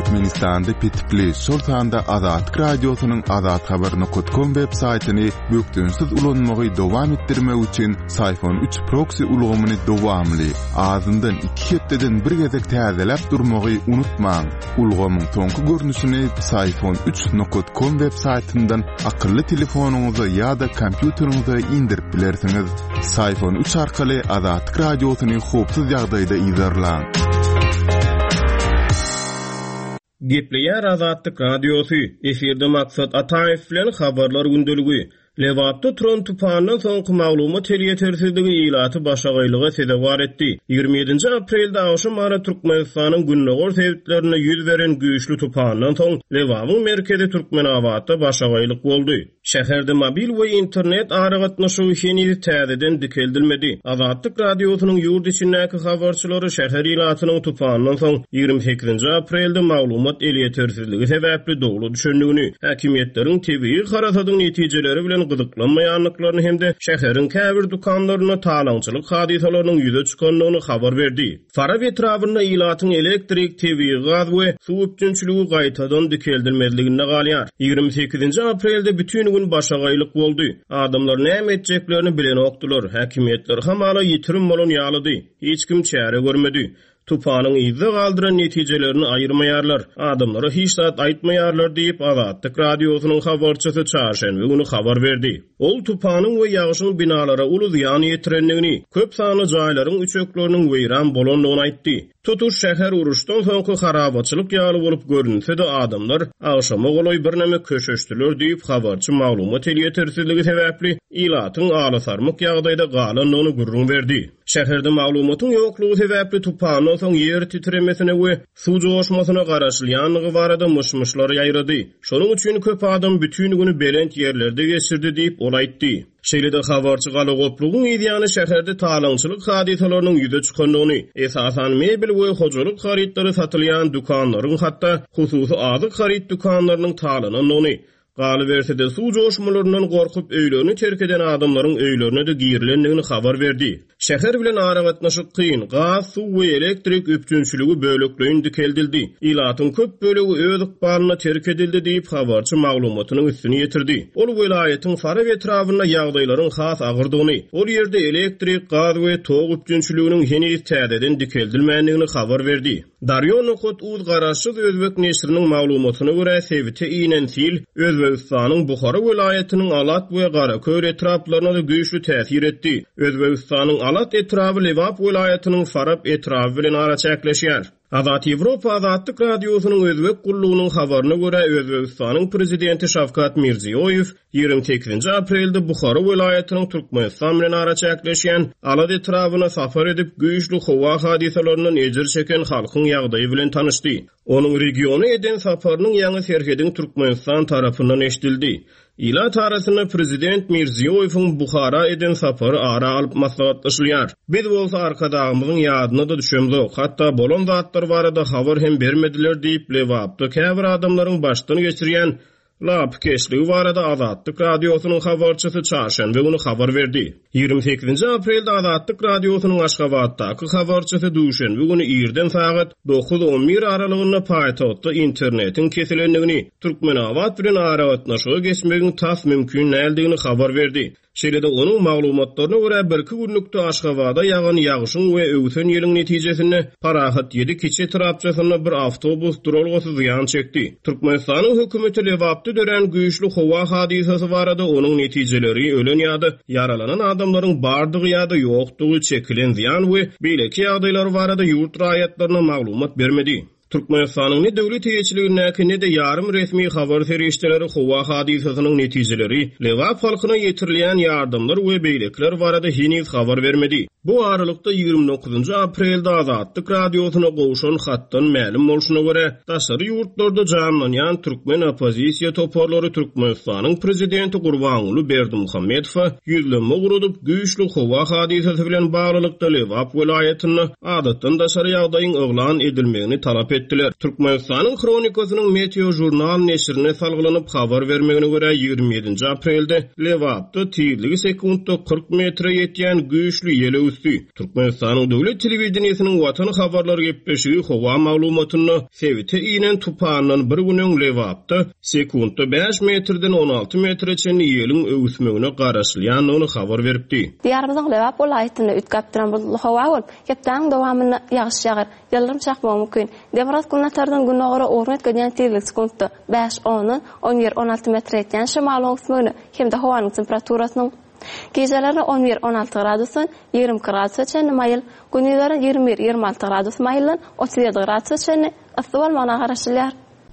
Türkmenistan'da pitipli şol sanda Azatlyk Radiosynyň azathabaryny.com web saytyny bökdünsiz ulanmagy dowam etdirmek üçin Sayfon 3 proxy ulgamyny dowamly azyndan 2 hepdeden bir gezek täzelep durmagy unutmaň. Ulgamyň soňky görnüşini Sayfon3.com web saytyndan akylly telefonuňyza ýa-da kompýuteriňize indirip bilersiňiz. Sayfon 3 arkaly Azatlyk Radiosyny hopsuz ýagdaýda izlerläň. Gepleýär Azatlyk Radiosy. Eferde maksat Ataýew bilen habarlar gündöligi. Lewapda turan tupandan soňky maglumat telýetersizligi ýylaty başagaýlyga sebäp etdi. 27-nji aprelde awşam ara Türkmenistanyň günnägör sebäplerini ýüz beren güýçli tupandan soň Lewabyň merkezi Türkmenawatda başagaýlyk boldy. Şäherde mobil we internet aragatnaşy heniz täzeden dikeldilmedi. Azatlyk Radiosynyň ýurt içindäki habarçylary şäher ýylatynyň tupandan soň 28-nji aprelde maglumat telýetersizligi sebäpli dogry düşündigini, häkimetleriň tebii garasadyň netijeleri bilen gyzyklanmaýanlyklaryny hemde şäheriň käbir dukanlaryna talaňçylyk hadisalarynyň ýüze çykanlygyny habar berdi. Fara etrawyna ýylatyň elektrik, tebii gaz we suw üçinçiligi gaýtadan dikeldilmezligine galýar. 28-nji aprelde bütün gün başagaýlyk boldy. Adamlar näme etjeklerini bilen okdular. Häkimetler hamala ýitirim bolan ýalydy. Hiç kim çäre görmedi. Tupanyň ýyzy galdyran netijelerini aýyrmaýarlar. Adamlara hiç zat aýtmaýarlar diýip Azatlyk Radiosynyň habarçysy çarşenbe güni habar berdi. Ol tupanyň we ýagyşyň binalara uly ziýan ýetirenligini, köp sanly jaýlaryň üçekleriniň weýran bolanlygyny aýtdy. Tutuş şäher uruşdan soňky harabaçylyk ýaly bolup görünse-de adamlar agşama goloy bir näme köşeşdiler diýip habarçy maglumat telýetersizligi sebäpli ýylatyň alasarmyk ýagdaýda galanlygyny gurrun berdi. Şäherde maglumatyň ýoklugy sebäpli tupanyň soň ýer titremesine we suw joşmasyna garaşylýanlygy barada myşmyşlar ýaýrady. Şonuň üçin köp adam bütün güni belent ýerlerde geçirdi diýip ol aýtdy. Şeýlede habarçy galy goplugyň ýa-da şäherde talaňçylyk hadisalarynyň ýüze çykanlygyny, esasan mebel we hojalyk harytlary satylýan dukanlaryň hatda hususy azyk haryt dukanlarynyň talanynyny galy bersede suw joşmalarynyň gorkup öýlerini terk eden adamlaryň öýlerine de girilendigini habar berdi. Şäher bilen aragatnaşyk kyn, gaz, suw we elektrik üçinçiligi bölekleýin dikeldildi. Ýylatyň köp bölegi öz ykbalyna terk edildi diýip habarçy maglumatynyň üstüne ýetirdi. Ol welaýatyň Fara etrawyna ýagdaýlaryň has agyrdygyny, ol ýerde elektrik, gaz we tog üçinçiliginiň heniz täzeden dikeldilmänligini habar berdi. Daryo Nokot uz garaşyz Özbek neşriniň maglumatyna görä Sevite Inensil Özbekistanyň Buhara welaýatynyň Alat we Garaköy etraplaryna da güýçli täsir etdi. Özbekistanyň Alat etrawy Lewap welaýatynyň Farab etrawy bilen araçaklaşýar. Azat Ýewropa Azatlyk Radiosynyň Özbek gullugynyň habaryna görä Özbekistanyň prezidenti Şawkat Mirziýoýew 28-nji aprelde Buhara welaýatynyň Türkmenistan bilen araçaklaşýan Alat etrawyna safar edip güýçli howa hadisalarynyň ejir çeken halkyň ýagdaýy bilen tanışdy. Onuň regiony eden safarynyň ýaňy serhedin Türkmenistan tarapyndan eşdildi. İlat arasında Prezident Mirziýoýewiň Buhara eden sapary ara alyp maslahatlaşylýar. Biz bolsa arkadagymyzyň ýadyna da düşemdik. Hatda bolan zatlar barada habar hem bermediler diýip Lewapda käbir adamlaryň başdan geçirýän lap keşligi barada Azatlyk Radiosynyň habarçysy çarşenbe güni habar berdi. 28-nji aprelde Azatlyk Radiosynyň Aşgabatdaky habarçysy düşenbe güni ýerden sagat 9:11 aralygynda paýtagtda internetiň kesilendigini, Türkmenawat bilen aragatnaşyga geçmegiň tas mümkin näldigi habar berdi. Şeýlede onuň maglumatlaryna görä bir-iki günlükde Aşgabada ýagan ýagşyň we öwsen ýeliň netijesinde Parahat 7 kiçi trapçasyna bir awtobus duralgasy ziýan çekdi. Türkmenistanyň hökümeti Lewapda dören güýçli howa hadisasy barada onuň netijeleri ölen ýa-da yaralanan adamlaryň bardygy ýa-da ýokdugy çekilen ziýan we beýleki ýagdaýlar barada ýurt raýatlaryna maglumat bermedi. Türkmenistanyň ne döwlet ýeçiligine ne de ýarym resmi habar ferişdeleri howa hadisasynyň netijeleri Lewap halkyna ýetirilýän ýardymlar we beýlekler barada heniz habar bermedi. Bu aralykda 29-njy aprelde Azatlyk Radiosyna gowşan hatdan ma'lum bolşuna görä, daşary ýurtlarda janlanýan türkmen opozisiýa toparlary Türkmenistanyň prezidenti Gurbanuly Berdimuhammedow ýüzleme gurudyp güýçli howa hadisasy bilen baglykda Lewap welaýatyny adatdan daşary ýagdaýyň oglan edilmegini talap etdi. etdiler. Türkmenistanyň Kronikasynyň Meteo jurnal neşrine salgylanyp habar bermegine görä 27 aprelde Lewapda tizligi sekundda 40 metre ýetýän güýçli ýele üstü. Türkmenistanyň döwlet telewizionynyň watan habarlary gepleşigi howa maglumatyny sevite inen tupanyň bir günüň Lewapda sekundda 5 metreden 16 metreçe ýeliň öwüsmegine garaşlýanyny habar beripdi. Diyarbakır Lewap welaýatyny ütkapdyran bu howa bolup, hepden dowamyny ýagyş ýagar, ýyldyrym çakmagy mümkin. Demokrat günlerden günogara ornat gelen tezlik sekundda 5-10 11-16 metre etken şemal öwüsmegine hemde howanyň temperaturasynyň geceleri 11-16 gradusdan 20 gradusgacha mayıl, gündüzleri 21-26 gradus mayıldan 37 gradusgacha yssyk bolmagyna garaşylýar.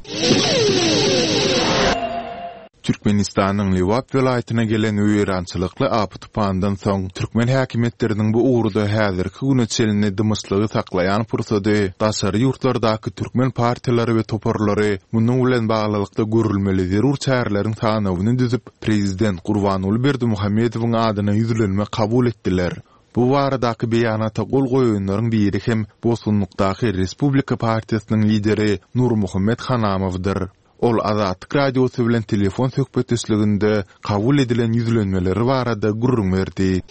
Türkmenistanyň Lewap welaýatyna gelen öýrançylykly apytpandan soň türkmen häkimetleriniň bu uğurda häzirki güne çelini dymyslygy saklaýan pursady daşary ýurtlardaky türkmen partiýalary we toparlary munyň bilen baglykda görülmeli zerur çäreleriň tanawyny düzüp prezident Gurbanuly Berdimuhammedowyň adyna ýüzlenme kabul etdiler. Bu waradaky beýanata gol goýanlaryň biri hem Bosunlukdaky Respublika Partiýasynyň lideri Nurmuhammed Hanamowdyr. Ol Azatlyk Radiosy bilen telefon söhbetçiliginde kabul edilen ýüzlenmeleri barada gurrun berdi.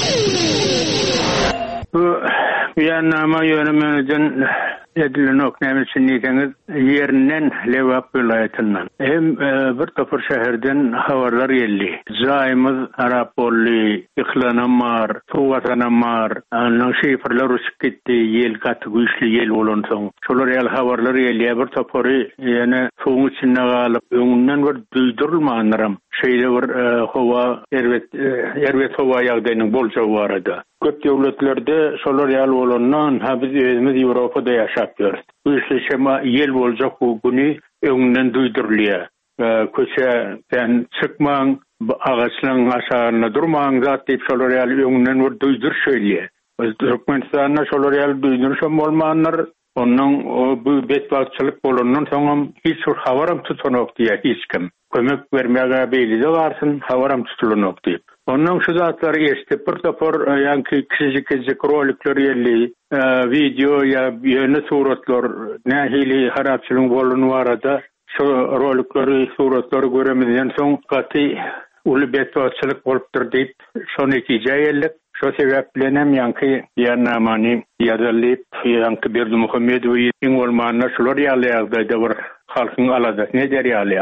Bu beýannama ýönemelden edilen oknämesini diýeniz ýerinden Lewap welaýatyndan. Hem bir topar şäherden habarlar geldi. Zaýymyz harap boldy, ýyklanamar, tuwatanamar, anyň şifrler uçup gitdi, ýel gaty güýçli ýel bolan soň. Şolar ýaly habarlar geldi. Bir topary ýene soňu içinde galyp, öňünden bir duýdurulmagynaram. Şeýle bir howa, erbet howa ýagdaýynyň boljagy barada. Köp döwletlerde şolar ýaly bolandan ha biz özümiz Ýewropada ýaşapýarys. Güýçli şema ýel boljak bu güni öňünden duýdurulýar. Köçeden çykmaň, agaçlaryň aşagyna durmaň zat diýip şolar ýaly öňünden bir duýdur şöýleýär. Biz Türkmenistanda şolar ýaly duýdurşam bolmanlar, onuň bu betbagçylyk bolandan soň hiç bir habaram tutanok diýär hiç kim. Kömek bermäge beýlide barsyn, habaram tutulanok diýip. Onun şu zatlary eşitip bir topar ýa-ki kiçik rolikler ýerli, video ýa ýöne suratlar, nähili harapçylyk bolany barada şu rolikleri, suratları göremizden soň gaty uly betbagçylyk bolupdyr diýip şonu ýetirdik. Şu sebäp bilen hem ýa-ki ýernamany ýazalyp, ýa-ki Berdimuhammedowy iň bolmanyna şolar ýaly ýagdaýda bir halkyň aladasyny derýaly,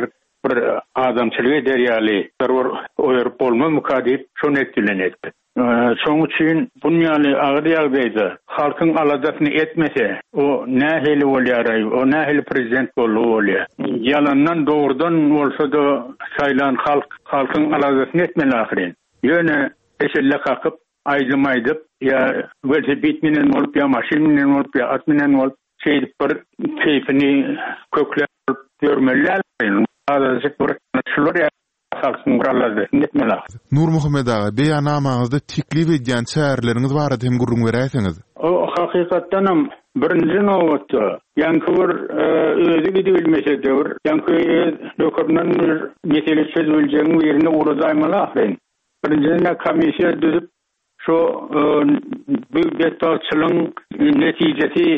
adamçylyk derýaly, bir oýurup bolma mukadip şonu etdilenetdi. Şoň üçin bunýaly agyr ýagdaýda halkyň aladasyny etmese, o nähili bolýar, o nähili prezident bolýar. Ýalandan dogrudan bolsa-da saýlan halkyň aladasyny etmeli ahyrin. Ýöne eşelle kakıp, aýdyp, ya velosiped menen bolup, ya maşin menen bolup, ya at menen bolup, şeýdip bir keyfini kökläp görmeliler. Azajyk bir şular halkyň guralady, netmeli. Nurmuhammed ağa, beýanamaňyzda teklip edýän çäreleriňiz barada hem gurrun beräsiňiz. O hakykatdanam birinji nowatda, ýa-ki bir özü gidi bilmese-de bir, ýa-ki dokurdan bir mesele çözüljegi ýerine uraýmaly ahyrin. Birinci komissiya düzüp şu büyük betbagçylygyň netijesi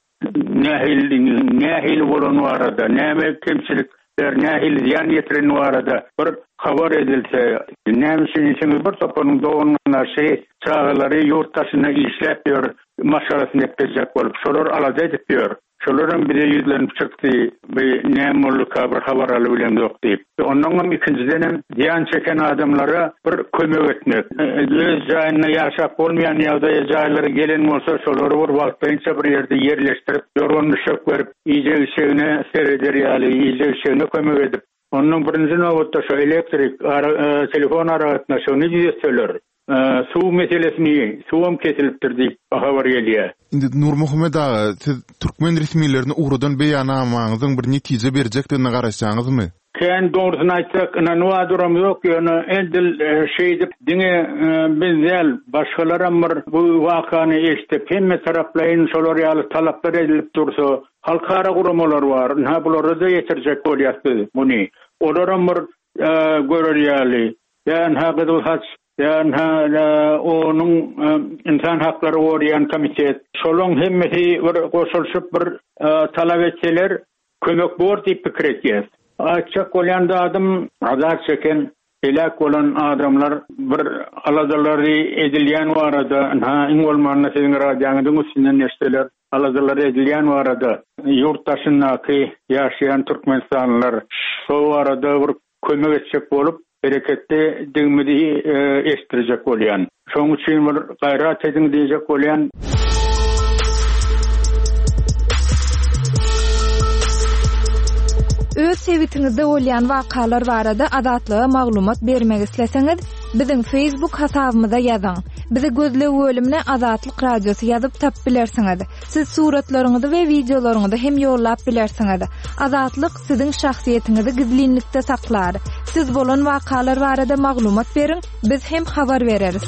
nähili bolan barada, näme kemçilikler, nähili ziyan ýetiren barada bir habar edilse, näme üçin bir topanyň doganyna çağalary ýurtdaşyna işläp ýör, maşgalasyny etjek bolup, şolar alada edip ýör. Şolaryň biri ýüzlenip çykdy, näme bolýar bir habar alyp bilen ýok diýip. Ondan hem ikinciden hem ziyan çeken adamlara bir kömek etmek. Öz jaýyna ýaşap bolmaýan ýagdaýa jaýlary gelen bolsa, şolary bir wagtynça bir ýerde ýerleşdirip, ýorgunlyşyk berip, iýje işine sereder ýaly, iýje işine kömek edip. Ondan birinji nowatda şu elektrik telefon aragatna şonu diýerler. Suw meselesini, suwam kesilipdir diýip habar gelýär. Indi Nurmuhammed ağa, siz türkmen resmiýetlerini uğrudan beýanamaňyzyň bir netije berjekdigine garaşsaňyzmy? Ken doğrusyny aýtsak, inanwadyram ýok, ýöne endil şeýdip diňe bizler başgalaram bu wakany eşitip hemme taraplaryň şolar ýaly talaplar edilip dursa, halkara guramalar bar, ha bulary da ýetirjek bolýardy muny. Olaram görür ýaly, ýa-ni hakyky haç Yani onun insan hakları koruyan komitet şolun hemmeti bir goşulşup bir talap etseler kömek bor diýip pikir etýär. Açık olan da adam azat çeken helak olan adamlar bir alazaları edilýän barada iň bolmanda siziň radioňyzyň üstünden neşteler alazaları edilýän barada yurttaşyndaky ýaşaýan türkmenistanlylar şol barada bir kömek etjek bolup bereketli diňmidi eşdirjek bolýan. Şoň üçin bir gaýrat ediň diýjek bolýan. Öz sevitiňizde bolýan wakalar barada adatlyga maglumat bermek isleseňiz, biziň Facebook hasabymyza ýazyň. Bizi gözlegi bölümine Azatlyk Radiosu ýazyp tap bilersiňiz. Siz suratlaryňyzy we videolaryňyzy hem ýollap bilersiňiz. Azatlyk siziň şahsiýetiňizi gizlinlikde saklar. Siz bolan wakalar barada maglumat beriň, biz hem habar bereriz.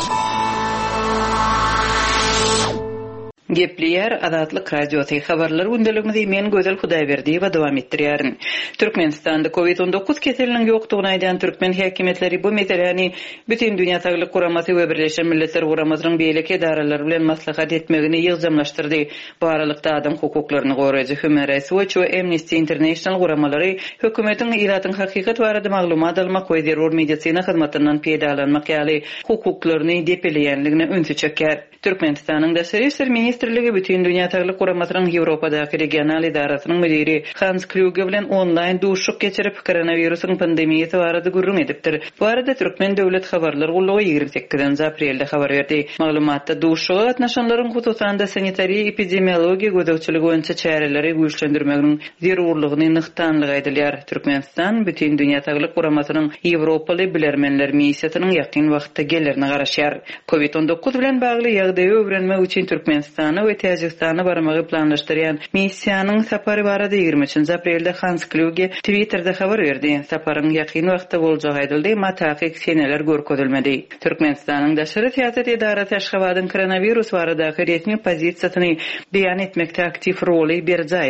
Gepleyer Azatlyk Radiosu habarlar gündeligimizi men Gözel Hudaýberdi we dowam etdirýärin. Türkmenistanda COVID-19 keseliniň ýokdugyny aýdan türkmen häkimetleri bu meseleni bütün dünýä Saglyk Guramasy we Birleşen Milletler Guramasynyň beýleki edaralary bilen maslahat etmegini ýygdamlaşdyrdy. Bu aralykda adam hukuklaryny goraýjy Human Rights Watch we Amnesty International guramalary hökümetiň iratyň hakykat barada maglumat almak we zerur medisina hyzmatynyň peýdalanmak ýaly hukuklaryny depeleýänligine öňe çeker. Türkmenistanyň Daşary işler ministrligi bütün dünýä Saglyk Guramasynyň Ýewropadaky regional idarasynyň müdiri Hans Kluge bilen online duşuk geçirip koronawirusyň pandemiýasy barada gurrun edipdir. Bu arada Türkmen döwlet habarlar gullugy 28 aprelde habar berdi. Maglumatda duşuga gatnaşanlaryň hususanda sanitariýa epidemiologiýa gözegçiligi boýunça çäreleri güýçlendirmeginiň zerurlygyny nykdanlyk aýdylýar. Türkmenistan bütün dünýä Saglyk Guramasynyň Ýewropaly bilermenler missiýasynyň ýakyn wagtda gelerini garaşýar. COVID-19 bilen bagly ýagdaýy öwrenmek üçin Türkmenistana we Täjikistana barmagy planlaşdyrýan missiýanyň sapary barada 23 aprelde Hans Kluge Twitterda habar berdi. Saparyň ýakyn wagtda boljagi aýdyldy, matahik seneler görkezilmedi. Türkmenistanyň Daşary siýasat edarasy Aşgabatyň koronavirus baradaky resmi pozisiýasyny beýan etmekde aktiv roly berýär.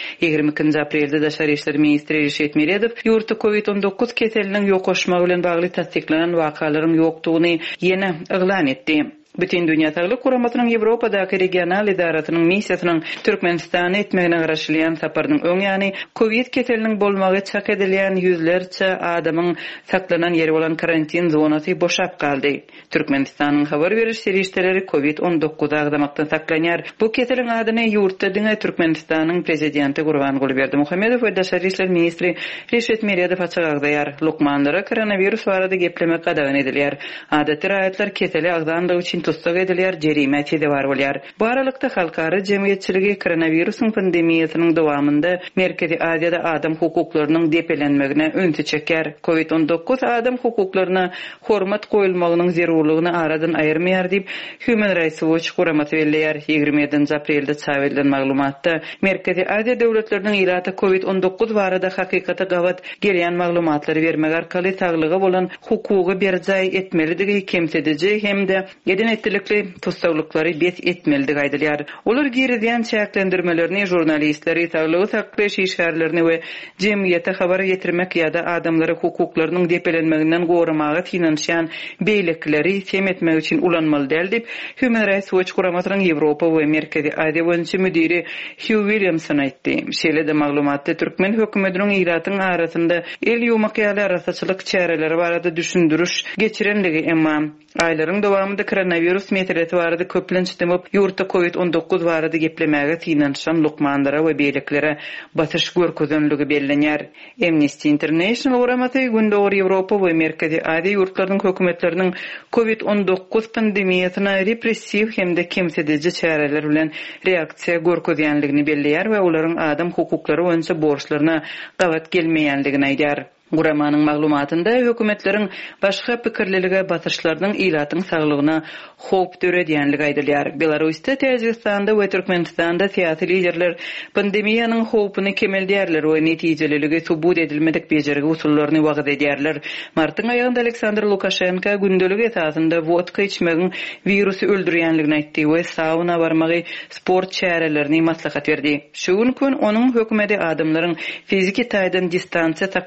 22 aprelde Daşary işler ministri Reşet Meredow ýurtda COVID-19 keseliniň ýokaşmagy bilen bagly tasdiklanan wakalaryň ýokdugyny ýene eglan etdi. Bütün dünýä Saglyk Guramasynyň Ýewropadaky regional idarasynyň missiýasynyň Türkmenistana etmegine garaşylýan saparynyň öňýany COVID keseliniň bolmagy çak edilýän ýüzlerçe adamyň saklanan ýeri bolan karantin zonasy boşap galdy. Türkmenistanyň habar beriş serişdeleri COVID-19 agdamakdan saklanýar. Bu keseliň adyny ýurtda diňe Türkmenistanyň prezidenti Gurbanguly Berdimuhammedow we Daşary işler ministri Reşet Meredow açyk agdaýar. Lokmanlara koronavirus barada geplemek gadagan edilýär. Adaty raýatlar keseli agdandygy üçin tutsak edilýär, jerimet bar bolýar. Bu aralykda halkary jemgyýetçiligi koronawirusyň pandemiýasynyň dowamynda Merkezi Aziýada adam hukuklarynyň depelenmegine öňe çeker. COVID-19 adam hukuklaryna hormat goýulmagynyň zerurlygyny aradan aýyrmaýar diýip Human Rights Watch guramasy belleýär. 27 aprelde çap edilen maglumatda Merkezi Aziýa döwletleriniň ýaly COVID-19 barada hakykata gawat gelýän maglumatlary bermek arkaly saglygy bolan hukugy berjay etmelidigi kemsedici hemde etdilikli tutsaglyklary bet etmeldi gaýdylýar. Olar girizýän çäklendirmelerini jurnalistleri, saglygy saklaýyş işgärlerini we jemgyýete habar getirmek ýa-da adamlary hukuklarynyň depelenmeginden goramagy finansiýan beýlekleri semetmek üçin ulanmaly däl diýip Human Rights Watch guramasynyň Ýewropa we Merkezi Aziýa boýunça müdiri Hugh Williamson aýtdy. Şeýle-de maglumatda türkmen hökümetiniň iratyň arasynda el ýumak ýaly arasaçylyk çäreleri barada düşündürüş geçirenligi emma aýlaryň dowamında koronavirus meselesi barada köplençdimip ýurtda COVID-19 barada geplemäge finansiýan lokmanlara we beýleklere batyş görkezenligi bellenýär. Amnesty International guramasy gündäki Ýewropa we Merkezi Aziýa ýurtlarynyň hökümetleriniň COVID-19 pandemiýasyna repressiw hemde kemsedici çäreler bilen reaksiýa görkezýänligini belleýär we olaryň adam hukuklary boýunça borçlaryna gawat gelmeýänligini aýdýar. Guramanyň maglumatynda hökümetleriň başga pikirliligi batyşlarynyň ilatyň saglygyna hop döredýänligi aýdylýar. Belarusda, Täjikistanda we Türkmenistanda siýasy liderler pandemiýanyň hopyny kemeldýärler we netijeliligi subut edilmedik bejerigi usullaryny wagt edýärler. Martyň aýagynda Aleksandr Lukashenko gündelik esasynda vodka içmegiň wirusy öldürýänligini aýtdy we sauna barmagy sport çärelerini maslahat berdi. Şu gün onuň hökümeti adamlaryň fiziki taýdan distansiýa saklamagy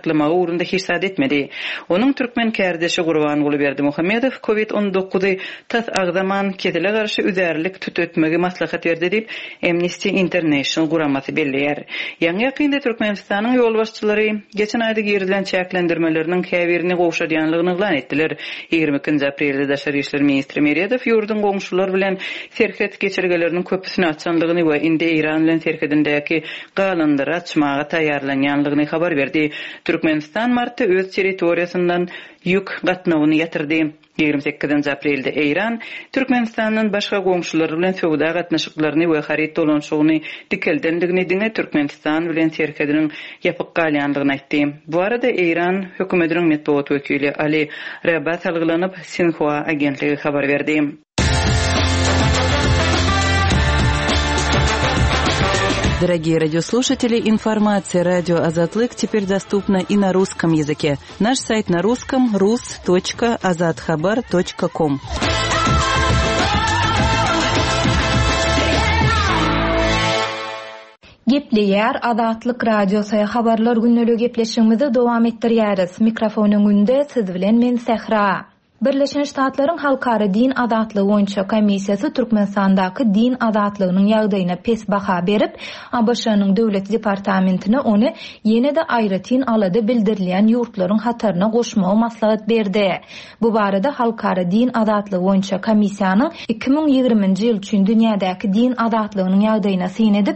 ýurdunda hirsat etmedi. Onun türkmen kärdeşi Gurban Berdi Muhammedow COVID-19 tas agdaman ketile garşy üzerlik tut ötmegi maslahat berdi dip Amnesty International guramasy belliýär. Ýa-ni ýakynda Türkmenistanyň ýol başçylary geçen aýda girilen çäklendirmeleriniň käbirini gowşadýanlygyny elan etdiler. 22 aprelde Daşary işler ministri Merýedow ýurdun goňşular bilen serket geçirgeleriniň köpüsini açanlygyny we indi İran bilen serkedindäki galandyry açmaga taýýarlanýanlygyny habar berdi. Türkmenistan martda öz territoriýasyndan ýük gatnawyny ýatyrdy. 28 aprelde İran Türkmenistanyň başga goňşulary bilen söwda gatnaşyklaryny we harit dolanşygyny dikeldendigini diňe Türkmenistan bilen serkediniň ýapyk galýanlygyny aýtdy. Bu arada İran hökümetiniň medeniýet wekili Ali Rabat algylanyp Sinhua agentligi habar berdi. Дорогие радиослушатели, информация радио «Азатлык» теперь доступна и на русском языке. Наш сайт на русском rus.azatxabar.com. Gepleýär Azatlyk radiosu habarlar günnäli gepleşigimizi dowam etdirýäris. Mikrofonyň önünde siz bilen men Sehra. Birleşen Ştatlaryň Halkara Din Azatlygy boýunça komissiýasy Türkmenistandaky din azatlygynyň ýagdaýyna pes baha berip, ABŞ-nyň döwlet departamentine ony ýene-de aýratyn alady bildirilýän ýurtlaryň hataryna goşmagy maslahat berdi. Bu barada Halkara Din Azatlygy boýunça komissiýanyň 2020-nji ýyl üçin dünýädäki din azatlygynyň ýagdaýyna syn edip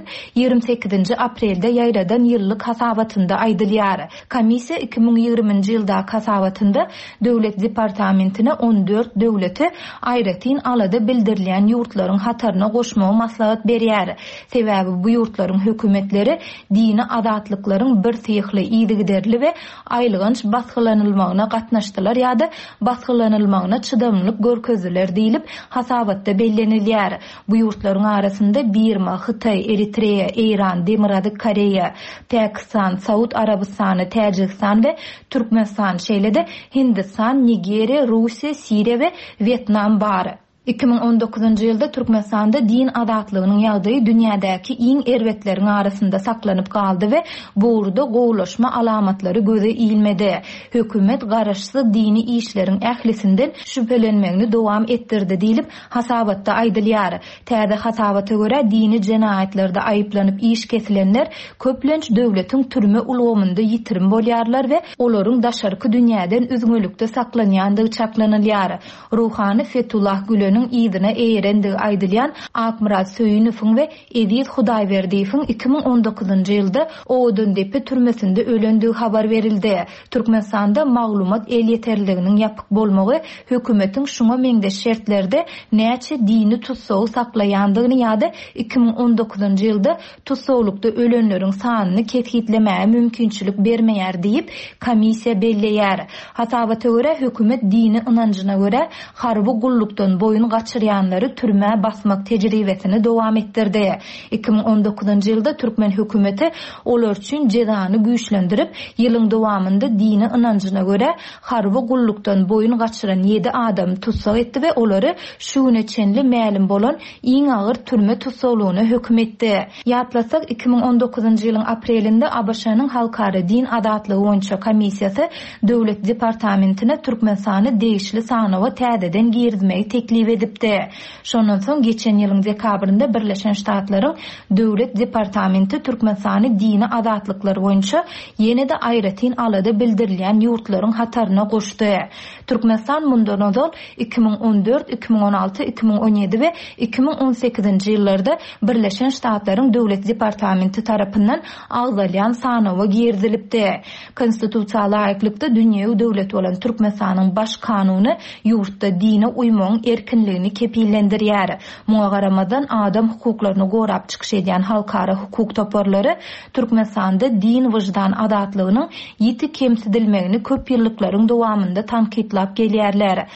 28 aprelde ýaýradan ýyllyk hasabatynda aýdylýar. Komissiýa 2020-nji ýylda hasabatynda döwlet departamentine 14 döwleti aýratyn alady bildirilýän ýurtlaryň hataryna goşmagy maslahat berýär. Sebäbi bu ýurtlaryň hökümetleri dini azatlyklaryň bir syhly ýygyderli we aýlygynç basgylanylymagyna gatnaşdylar ýa-da basgylanylymagyna çydamlyk görkezdiler diýilip hasabatda bellenilýär. Bu ýurtlaryň arasynda Birma, Hytaý, Eritreýa, Iran, Demirady, Koreýa, Pakistan, Saud Arabistany, Täjikistan we Türkmenistan şeýle-de Hindistan, Nigeriýa, Russiya, Siriya we Vietnam bar. 2019-njy ýylda Türkmenistanda din azatlygynyň ýagdaýy dünýädäki iň erwetleriň arasynda saklanyp galdy we bu urda gowlaşma alamatlary göze iýilmedi. Hökümet garaşsy dini işleriň ählisinden şüphelenmegini dowam etdirdi diýilip hasabatda aýdylýar. Täze hasabata görä dini jenaýatlerde aýyplanyp iş kesilenler köplenç döwletiň türme ulgamynda ýitirim bolýarlar we olaryň daşarky dünýäden üzgünlükde saklanýandygy çaklanylýar. Ruhany Fethullah Gülen ýydyna eýerendi aýdylýan Akmurat Söýünowyň we Edis Hudaýberdiýewiň 2019-njy ýylda Oğudun Depe türmesinde ölendigi habar berildi. Türkmenistanda maglumat el ýeterliginiň ýapyk bolmagy hökümetiň şuňa meňdeş şertlerde näçe dini tutsaw saklaýandygyny ýa-da 2019-njy ýylda tutsawlykda ölenleriň sanyny ketgitlemäge mümkinçilik bermeýär diýip komissiýa belleýär. Hasabata görä hökümet dini ynanjyna görä harby gullukdan boyun gaçyrýanlary türme basmak tejribesini dowam etdirdi. 2019-njy ýylda Türkmen hökümeti olar üçin jezany güýçlendirip, ýylyň dowamında dini ynanjyna görä harby gullukdan boyun gaçyran 7 adam tutsak etdi we olary şu güne çenli mälim bolan iň agyr türme tutsawlygyna hökm etdi. Ýatlasak 2019-njy ýylyň aprelinde ABŞ-nyň Halkara Din Azatlygy boýunça komissiýasy döwlet departamentine Türkmenistany degişli sanawa täzeden girizmegi teklip edipdi. Şondan soň geçen ýylyň dekabrynda Birleşen Ştatlaryň döwlet departamenti Türkmenistany dini azatlyklary boýunça ýene-de aýratyn alady bildirilýän ýurtlaryň hataryna goşdy. Türkmenistan mundan öňe 2014, 2016, 2017 we 2018-nji ýyllarda Birleşen Ştatlaryň döwlet departamenti tarapyndan agzalýan sanawa girdilipdi. Konstitusiýal laýyklykda dünýäwi döwlet bolan Türkmenistanyň baş kanuny ýurtda dine uymagyň erkinligini kepillendirýär. Muňa garamadan adam hukuklaryny gorap çykyş edýän halkara hukuk toporlary Türkmenistanda din wyjdan azatlygynyň ýiti kemsidilmegini köp ýyllyklaryň dowamında tankytlap gelýärler.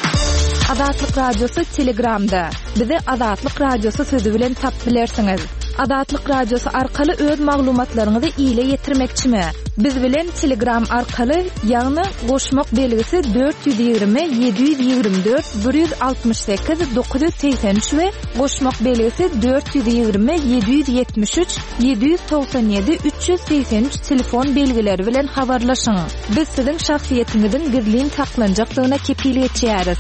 Azatlyk radiosu Telegramda. Bizi Azatlyk radiosu sözü bilen tap bilersiňiz. Adatlyk radiosu arkaly öz maglumatlaryňyzy ile ýetirmekçimi? Biz bilen Telegram arkaly ýagny goşmak belgisi 420 724 168 983 we goşmak belgisi 420 773 797 383 telefon belgileri bilen habarlaşyň. Biz siziň şahsiýetiňiziň gizlin saklanjakdygyna kepillik etýäris.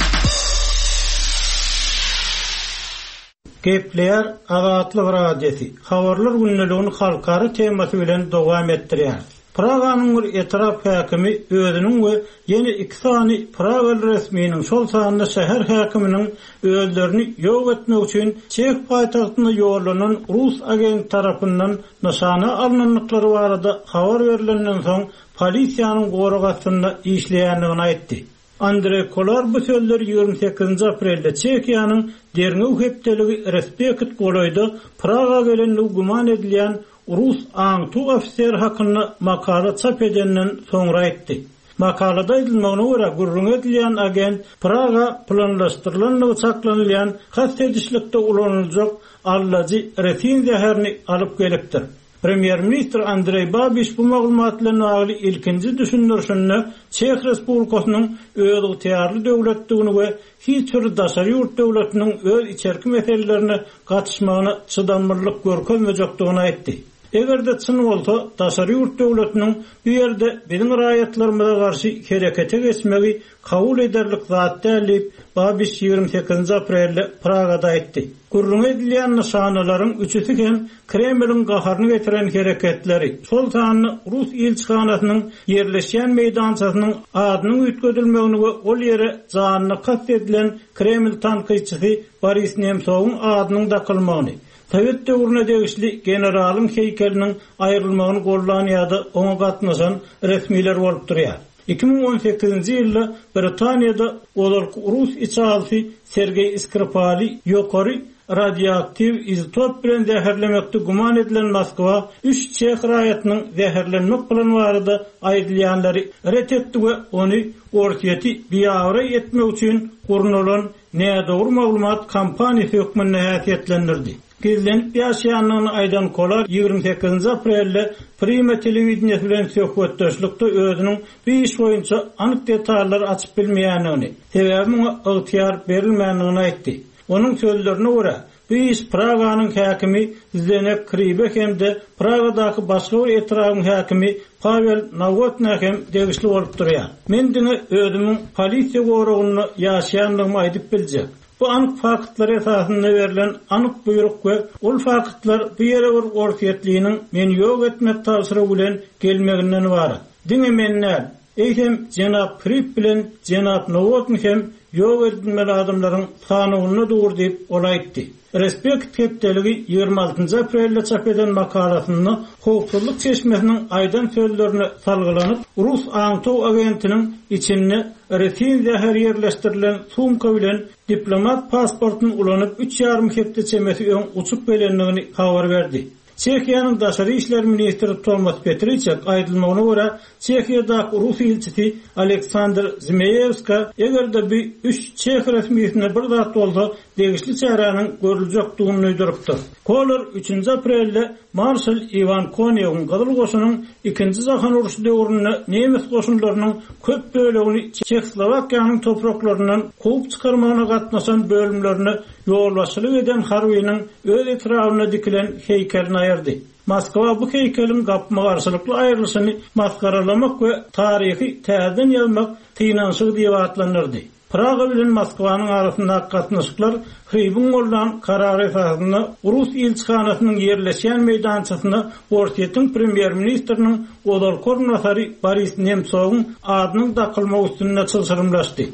Gepler Azatlyk radiosu habarlar günneliğini halkary temasy bilen dowam etdirýär. Praganyň bir etraf häkimi özüniň we ýene 2 sany Praga resmiýetiniň şol sanyna şäher häkiminiň özlerini ýok etmek üçin Çek paýtagtyna ýollanan Rus agent tarapyndan nişana alınanlyklary barada habar berilenden soň polisiýanyň goragasynda işleýändigini aýtdy. Andrey Kolar bu sözleri 28 aprelde Çekiýanyň derňe hepdeligi Respekt goloýdy Praga gelenligi guman edilýän Rus aňtu ofisier hakkında makala çap edenden soňra aýtdy. Makalada edilmegine görä gurrun edilýän agent Praga planlaşdyrylanlygy saklanylýan hassedişlikde ulanıljak allaji refin zäherini alyp gelipdir. Premier Minister Andrey Babiš bu maglumatlaryň agly ilkinji düşünürşünde Çek Respublikasynyň öz ýetirli döwletdigini we hiç bir daşary ýurt döwletiniň öz içerki meselelerini gatnaşmagyna çydamlyllyk görkezmejekdigini aýtdy. Egerde çyn bolsa, daşary ýurt döwletiniň bu ýerde biziň raýatlarymyza garşy herekete geçmegi kabul ederlik zat dälip Babiš 28 aprelde Pragada aýtdy. Gurrun edilýän nişanalaryň üçüsi hem Kremliň gaharyny getiren hereketleri. Şol sanyny Rus elçixanasynyň ýerleşýän meýdançasynyň adynyň üýtgedilmegini we ol ýere janyny kast edilen Kreml tankyçysy Boris Nemsowyň adynyň dakylmagyny. Sovet döwrüne degişli generalyň heykeliniň aýrylmagyny gollanan ýa-da oňa gatnaşan resmiler bolup durýar. 2018-nji ýylda Britaniýada olarky Rus içalsy Sergey Skripal ýokary radioaktiv izotop bilen zäherlemekde guman edilen Moskwa 3 Çek raýatynyň zäherlenmek bilen barada aýdylýanlary ret etdi we ony ortiýety biýawra etmek üçin gurnulan nädogry maglumat kampaniýasy hökmünde häsiýetlendirdi. Gizlenip ýaşaýanyny aýdan Kolar 28 aprelde Prima telewizionyasy bilen söhbetdeşlikde özüniň bir iş boýunça anyk detallar açyp bilmeýändigini, sebäbi ygtyýar berilmändigini aýtdy. Onun sözlerine göre bu iş Praganyň häkimi Zdeněk Krýbek hemde Pragadaky başga bir etragyň häkimi Pavel Novotny hem degişli bolup durýar. Men diňe özümiň polisiýa goragyny ýaşaýandygymy aýdyp biljek. Bu anyk faktlar esasında verilen anyk buyruk we ol faktlar bu ýere bir ortiýetliğiniň men ýok etmek tasyry bilen gelmeginden bar. Diňe menler eýsem jenap Krýb bilen jenap Novotny hem ýok edilmeli adamlaryň sanyny dur diýip ol aýtdy. Respekt hepdeligi 26 aprelde çap eden makalasyny howpsuzlyk çeşmesiniň aýdan sözlerine salgylanyp Rus aňtow agentiniň içinde refin zäher ýerleşdirilen sumka bilen diplomat pasportyny ulanyp 3,5 hepde çemesi öň uçup gelendigini habar berdi. Çekiýanyň daşary işler ministri Tomas Petriček aýdylmagyna görä Çekiýada Rus elçisi Aleksandr Zmeyevska egerde bir 3 Çek resmiýetine bir zat bolsa degişli çäranyň görüljekdigini öýdüripdir. Kolar 3 aprelde Marshal Ivan Konyewiň gadyl goşunyň 2-nji Jahan uruşy döwründe Nemes goşunlarynyň köp bölegini Çekoslowakiýanyň topraklarynyň gowy çykarmagyna gatnaşan bölümlerini ýolbaşçylyk eden harbynyň öz etrawyna dikilen heykelini aýyrdy. Moskwa bu heykelin gapma garşylykly aýrylyşyny maskaralamak we taryhy täzeden ýazmak tynançyk diýip atlanyrdy. Praga bilen Moskwanyň arasynda gatnaşyklar Krýbiň bolan karary esasynda Rus elçixanasynyň ýerleşýän meýdançasyna ortiýetiň premier ministriniň odal kornasary Boris Nemsowyň adynyň dakylmagy üstünde çylşyrymlaşdy.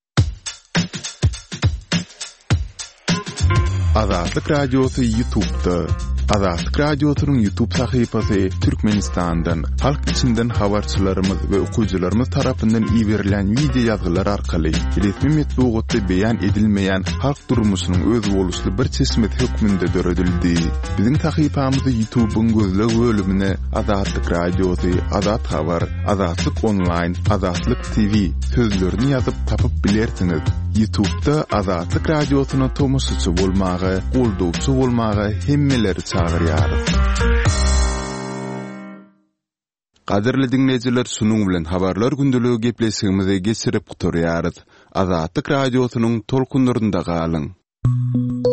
Azatlyk radiosu YouTube'da. Azatlyk radiosynyň YouTube sahypasy Türkmenistandan, halk içinden habarçylarymyz we okuwçylarymyz tarapyndan iýerilen video ýazgylar arkaly resmi metbuatda beýan edilmeýän halk durmuşynyň öz boluşly bir çeşmet hökmünde döredildi. Biziň sahypamyzy YouTube'un gözleg bölümine Azatlyk radiosu, Azat habar, Azatlyk online, Azatlyk TV sözlerini ýazyp tapyp bilersiňiz. YouTube'da Azatlyk Radiosyna tomusçy bolmagy, goldupçy bolmagy hemmeleri çagyrýar. Qadirli dinleyijiler, şunun bilen habarlar gündülügi gepleşigimizi geçirip guturýarys. Azatlyk Radiosynyň tolkunlarynda galyň.